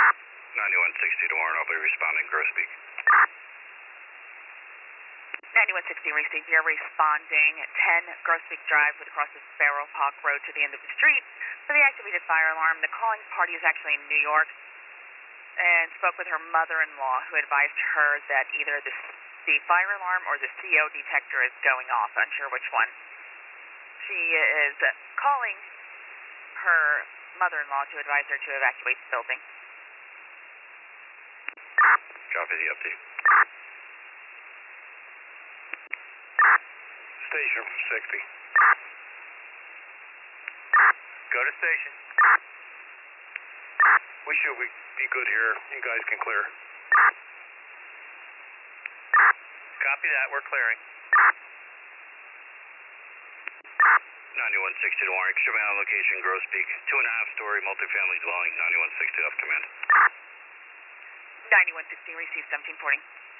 9160 to Warren, I'll be responding, Grosbeak. 9160 received. You're responding 10 Grosbeak Drive with across the Sparrow Hawk Road to the end of the street for the activated fire alarm. The calling party is actually in New York and spoke with her mother-in-law, who advised her that either the fire alarm or the CO detector is going off. Unsure which one. She is calling her mother-in-law to advise her to evacuate the building. Copy the update. Station 60. Go to station. We should be good here. You guys can clear. Copy that. We're clearing. 9160 to Warren. Extreme on location, Grosbeak. 2.5-story multifamily dwelling. 9160 off command. 9160 received 1740.